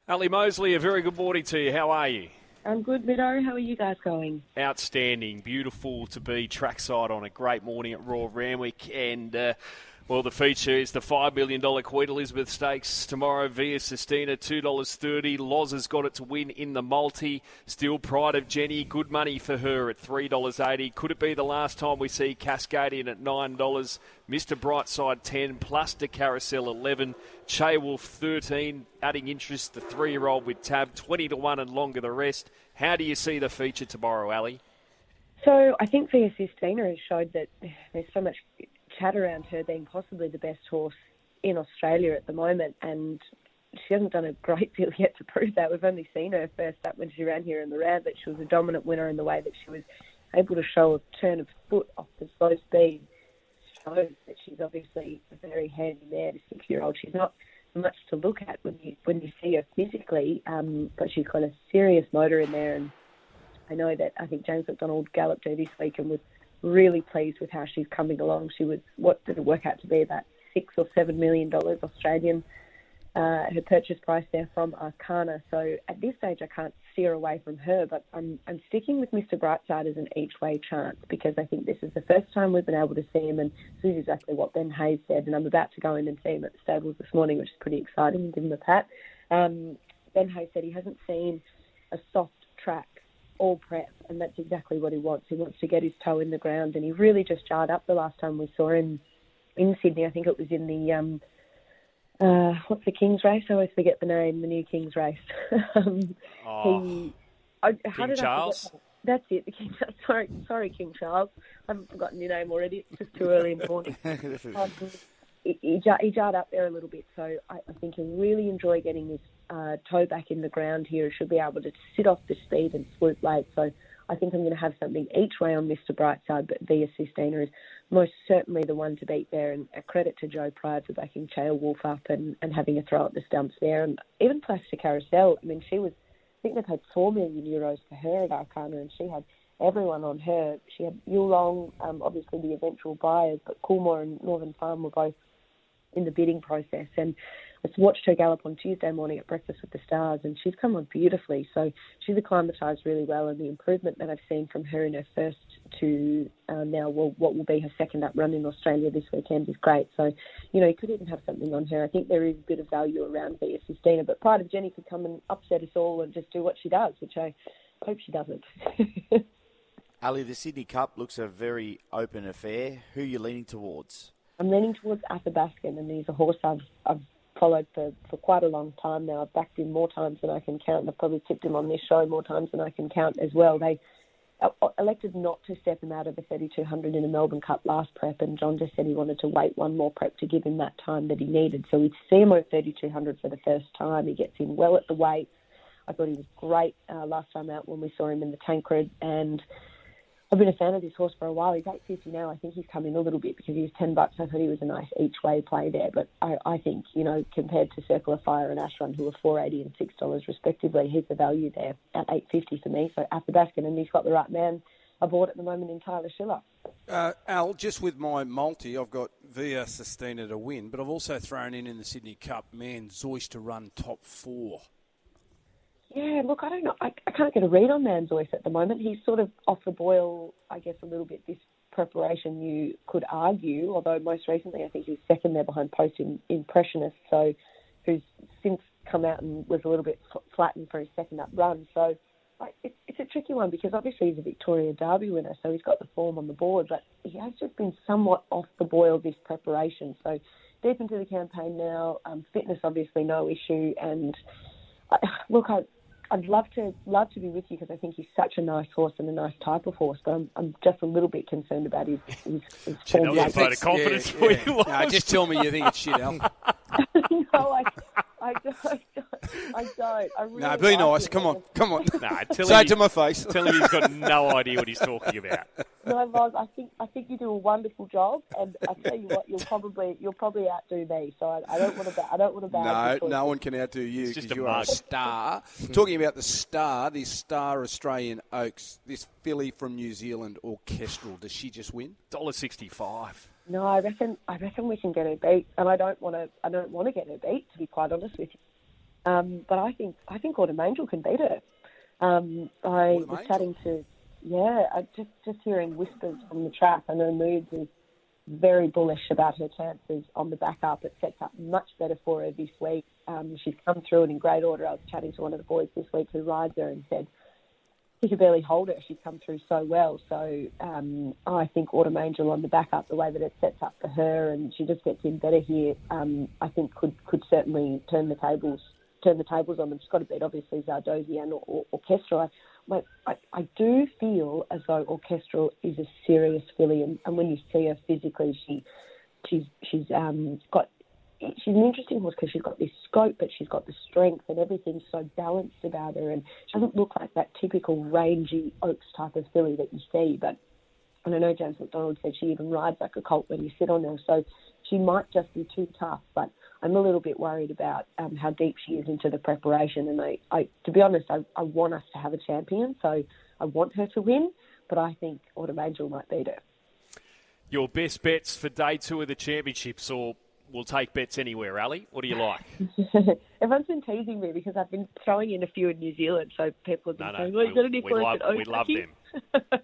Ali Mosley, a very good morning to you. How are you? I'm good, Mido. How are you guys going? Outstanding. Beautiful to be trackside on a great morning at Royal Randwick. And, well, the feature is the $5 million Queen Elizabeth Stakes tomorrow via Sistina, $2.30. Loz has got it to win in the multi. Still Pride of Jenny, good money for her at $3.80. Could it be the last time we see Cascadian at $9? Mr. Brightside 10, plus the Carousel 11, Che Wolf 13, adding interest, the 3-year-old with Tab 20-1 and longer the rest. How do you see the feature tomorrow, Ali? So I think Via Sistina has showed that there's so much chat around her being possibly the best horse in Australia at the moment, and she hasn't done a great deal yet to prove that. We've only seen her first up when she ran here in the round, but she was a dominant winner in the way that she was able to show a turn of foot off the slow speed. Shows that she's obviously a very handy mare, the 6-year-old. She's not much to look at when you see her physically, but she's got a serious motor in there, and I think James McDonald galloped her this week and was really pleased with how she's coming along. She was, what did it work out to be, about $6 or $7 million Australian, her purchase price there from Arcana. So at this stage I can't steer away from her, but I'm sticking with Mr. Brightside as an each-way chance, because I think this is the first time we've been able to see him, and this is exactly what Ben Hayes said, and I'm about to go in and see him at the stables this morning, which is pretty exciting, and give him a pat. Ben Hayes said he hasn't seen a soft track all prep, and that's exactly what he wants. He wants to get his toe in the ground, and he really just jarred up the last time we saw him in Sydney. I think it was in the what's the King's race? I always forget the name. The new King's race. King Charles. That's it. The King. Sorry, King Charles. I haven't forgotten your name already. It's just too early in the morning. He jarred up there a little bit, so I think he'll really enjoy getting his toe back in the ground here. He should be able to sit off the speed and swoop late. So I think I'm going to have something each way on Mr. Brightside, but Via Sistina is most certainly the one to beat there. And a credit to Joe Pride for backing Che Wolf up and having a throw at the stumps there. And even Plastic Carousel, I mean, I think they paid €4 million for her at Arcana, and she had everyone on her. She had Yulong, obviously the eventual buyers, but Coolmore and Northern Farm were both in the bidding process, and I watched her gallop on Tuesday morning at Breakfast with the Stars, and she's come on beautifully. So she's acclimatised really well, and the improvement that I've seen from her in her first to now, what will be her second up run in Australia this weekend is great. So, you could even have something on her. I think there is a bit of value around Via Sistina, but Pride of Jenny could come and upset us all and just do what she does, which I hope she doesn't. Ali, the Sydney Cup looks a very open affair. Who are you leaning towards? I'm leaning towards Athabaskan, and he's a horse I've followed for quite a long time now. I've backed him more times than I can count, and I've probably tipped him on this show more times than I can count as well. They elected not to step him out of the 3,200 in a Melbourne Cup last prep, and John just said he wanted to wait one more prep to give him that time that he needed. So we'd see him on 3,200 for the first time. He gets in well at the weights. I thought he was great last time out when we saw him in the Tancred, and I've been a fan of this horse for a while. He's $8.50 now. I think he's come in a little bit because he was $10. I thought he was a nice each-way play there. But I think, compared to Circle of Fire and Ashrun, who are $4.80 and $6 respectively, he's the value there at $8.50 for me. So Athabaskan, and he's got the right man aboard at the moment in Tyler Schiller. Al, just with my multi, I've got Via Sistina to win, but I've also thrown in the Sydney Cup man Zeus to run top 4. Yeah, look, I don't know. I can't get a read on Manzoice at the moment. He's sort of off the boil, I guess, a little bit this preparation, you could argue, although most recently I think he was second there behind Post Impressionist, so who's since come out and was a little bit flattened for his second up run. So it's a tricky one because obviously he's a Victoria Derby winner, so he's got the form on the board, but he has just been somewhat off the boil this preparation. So deep into the campaign now, fitness obviously no issue, and I'd love to be with you because I think he's such a nice horse and a nice type of horse, but I'm just a little bit concerned about his form. That was a vote of confidence for you. No, just tell me you think it's shit, Al. No, I don't. I really no, be nice. Come on. Say it to my face. Tell him he's got no idea what he's talking about. No, Loz, I think you do a wonderful job, and I tell you what, you'll probably outdo me. So I don't want to bad. No one can outdo you because you are a star. Talking about this Star Australian Oaks, this filly from New Zealand, Orchestral. Does she just win? $1.65. No, I reckon we can get her beat, and I don't want to get her beat, to be quite honest with you. But I think Autumn Angel can beat her. I was chatting to, just hearing whispers from the track. I know Moods is very bullish about her chances on the back up. It sets up much better for her this week. She's come through it in great order. I was chatting to one of the boys this week who rides her and said he could barely hold her. She's come through so well. So I think Autumn Angel on the back up, the way that it sets up for her, and she just gets in better here, I think could certainly turn the tables on them. She's got to beat, obviously, Zardozi and Orchestral. I do feel as though Orchestral is a serious filly, and when you see her physically, she's an interesting horse because she's got this scope, but she's got the strength, and everything's so balanced about her, and she doesn't look like that typical rangy Oaks type of filly that you see. But and I know James McDonald said she even rides like a colt when you sit on her, so she might just be too tough. But I'm a little bit worried about how deep she is into the preparation. And I to be honest, I want us to have a champion, so I want her to win, but I think Autumn Angel might beat her. Your best bets for day 2 of the championships, or we'll take bets anywhere, Ali? What do you like? Everyone's been teasing me because I've been throwing in a few in New Zealand, so people have been saying, well, you've got any we love them.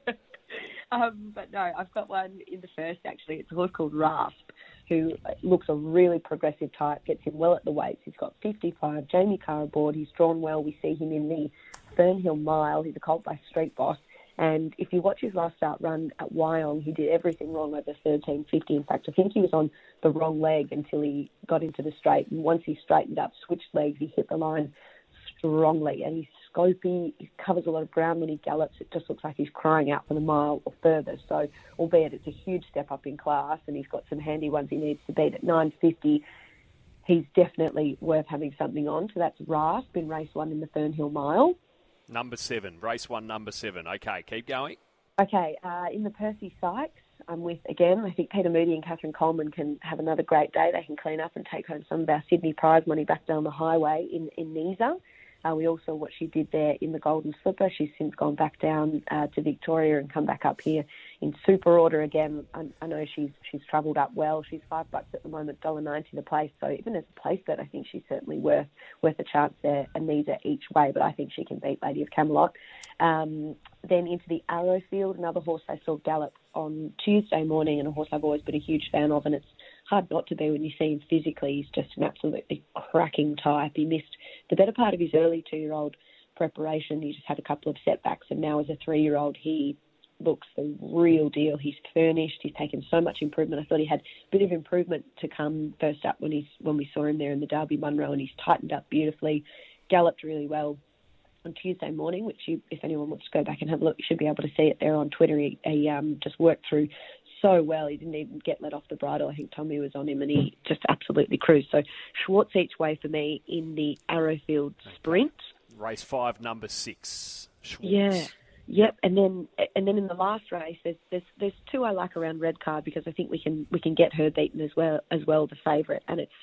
But no, I've got one in the first, actually. It's a horse called Rasp, who looks a really progressive type, gets him well at the weights. He's got 55. Jamie Carr aboard. He's drawn well. We see him in the Fernhill Mile. He's a colt by Street Boss. And if you watch his last start run at Wyong, he did everything wrong over 13.50. In fact, I think he was on the wrong leg until he got into the straight. And once he straightened up, switched legs, he hit the line strongly. And he's scopy. He covers a lot of ground when he gallops. It just looks like he's crying out for the mile or further. So, albeit it's a huge step up in class, and he's got some handy ones he needs to beat at 9.50, he's definitely worth having something on. So that's Rasp in race 1 in the Fernhill Mile. Number 7, race 1, number 7. Okay, keep going. Okay, in the Percy Sykes, I'm with, again, I think Peter Moody and Catherine Coleman can have another great day. They can clean up and take home some of our Sydney prize money back down the highway in Nisa. We all saw what she did there in the Golden Slipper. She's since gone back down to Victoria and come back up here in super order again. I know she's travelled up well. She's $5 at the moment, $1.90 the place. So even as a place bet, I think she's certainly worth a chance there. And these are each way, but I think she can beat Lady of Camelot. Then into the Arrowfield, another horse I saw gallop on Tuesday morning, and a horse I've always been a huge fan of, and it's hard not to be when you see him physically. He's just an absolutely cracking type. He missed the better part of his early 2-year-old preparation. He just had a couple of setbacks, and now as a 3-year-old, he looks the real deal. He's furnished. He's taken so much improvement. I thought he had a bit of improvement to come first up when we saw him there in the Derby Munro, and he's tightened up beautifully, galloped really well on Tuesday morning, which if anyone wants to go back and have a look, you should be able to see it there on Twitter. He just worked through so well. He didn't even get let off the bridle. I think Tommy was on him, and he just absolutely cruised. So Schwartz each way for me in the Arrowfield Sprint. Race 5, number 6. Schwartz. Yeah. Yep, and then in the last race, there's 2 I like around red card because I think we can get her beaten as well, the favourite, and it's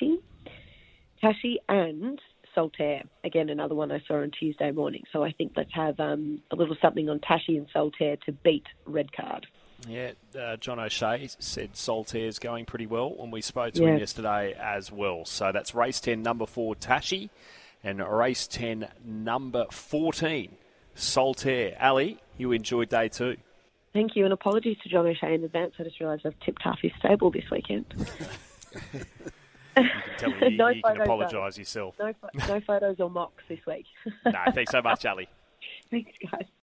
Tashi and Solitaire. Again, another one I saw on Tuesday morning. So I think let's have a little something on Tashi and Solitaire to beat red card. Yeah, John O'Shea said Soltaire's going pretty well when we spoke to him yesterday as well. So that's race 10, number 4, Tashi, and race 10, number 14, Solitaire. Ali, you enjoyed day 2. Thank you, and apologies to John O'Shea in advance. I just realised I've tipped half his stable this weekend. You can tell him you can apologise yourself. No photos or mocks this week. No, thanks so much, Ali. Thanks, guys.